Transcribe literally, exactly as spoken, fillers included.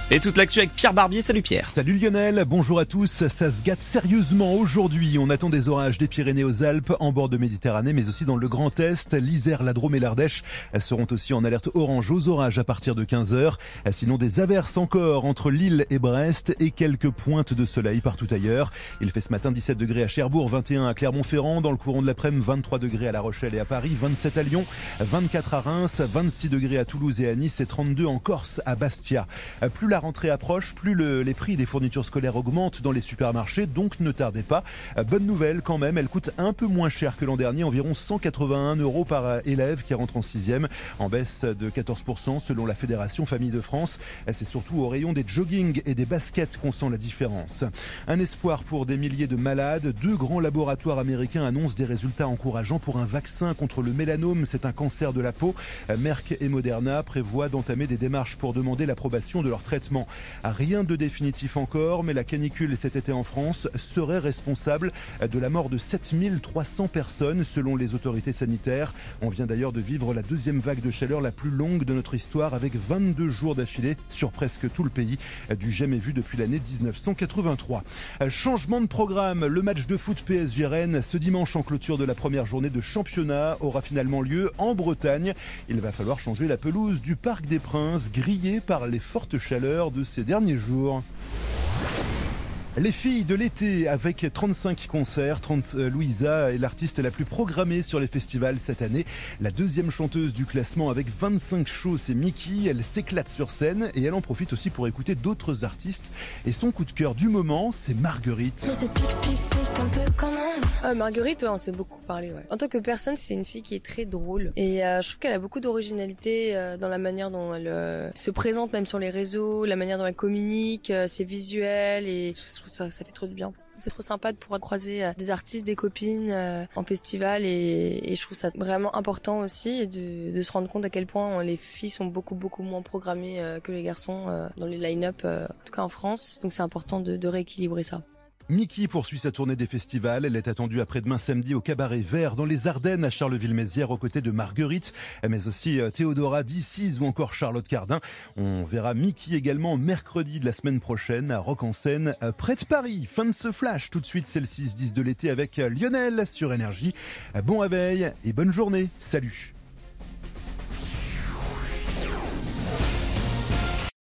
Et toute l'actu avec Pierre Barbier. Salut Pierre. Salut Lionel, bonjour à tous. Ça se gâte sérieusement aujourd'hui. On attend des orages des Pyrénées aux Alpes, en bord de Méditerranée, mais aussi dans le Grand Est. L'Isère, la Drôme et l'Ardèche seront aussi en alerte orange aux orages à partir de quinze heures. Sinon des averses encore entre Lille et Brest et quelques pointes de soleil partout ailleurs. Il fait ce matin dix-sept degrés à Cherbourg, vingt et un à Clermont-Ferrand. Dans le courant de l'après-midi, vingt-trois degrés à La Rochelle et à Paris, vingt-sept à Lyon, vingt-quatre à Reims, vingt-six degrés à Toulouse et à Nice et trente-deux en Corse à Bastia. Plus la La rentrée approche, plus le, les prix des fournitures scolaires augmentent dans les supermarchés, donc ne tardez pas. Bonne nouvelle quand même, elle coûte un peu moins cher que l'an dernier, environ cent quatre-vingt-un euros par élève qui rentre en sixième, en baisse de quatorze pour cent selon la Fédération Famille de France. C'est surtout au rayon des joggings et des baskets qu'on sent la différence. Un espoir pour des milliers de malades. Deux grands laboratoires américains annoncent des résultats encourageants pour un vaccin contre le mélanome. C'est un cancer de la peau. Merck et Moderna prévoient d'entamer des démarches pour demander l'approbation de leur traitement. Rien de définitif encore, mais la canicule cet été en France serait responsable de la mort de sept mille trois cents personnes selon les autorités sanitaires. On vient d'ailleurs de vivre la deuxième vague de chaleur la plus longue de notre histoire avec vingt-deux jours d'affilée sur presque tout le pays, du jamais vu depuis l'année dix-neuf cent quatre-vingt-trois. Changement de programme, le match de foot P S G Rennes ce dimanche en clôture de la première journée de championnat aura finalement lieu en Bretagne. Il va falloir changer la pelouse du Parc des Princes, grillée par les fortes chaleurs de ces derniers jours. Les filles de l'été avec trente-cinq concerts. trente, euh, Louisa est l'artiste la plus programmée sur les festivals cette année. La deuxième chanteuse du classement avec vingt-cinq shows, c'est Mickey. Elle s'éclate sur scène et elle en profite aussi pour écouter d'autres artistes. Et son coup de cœur du moment, c'est Marguerite. Mais c'est pique, pique, pique un peu quand même. Ah, Marguerite, ouais, on s'est beaucoup parlé. Ouais. En tant que personne, c'est une fille qui est très drôle. Et euh, je trouve qu'elle a beaucoup d'originalité euh, dans la manière dont elle euh, se présente, même sur les réseaux, la manière dont elle communique, euh, ses visuels. Et je trouve ça, ça fait trop de bien. C'est trop sympa de pouvoir croiser euh, des artistes, des copines euh, en festival. Et, et je trouve ça vraiment important aussi de, de se rendre compte à quel point les filles sont beaucoup, beaucoup moins programmées euh, que les garçons euh, dans les line-up, euh, en tout cas en France. Donc c'est important de, de rééquilibrer ça. Mickey poursuit sa tournée des festivals. Elle est attendue après-demain samedi au Cabaret Vert dans les Ardennes à Charleville-Mézières aux côtés de Marguerite, mais aussi Théodora Dicize ou encore Charlotte Cardin. On verra Mickey également mercredi de la semaine prochaine à Rock en Seine près de Paris. Fin de ce flash. Tout de suite, c'est le six dix de l'été avec Lionel sur Énergie. Bon réveil et bonne journée. Salut.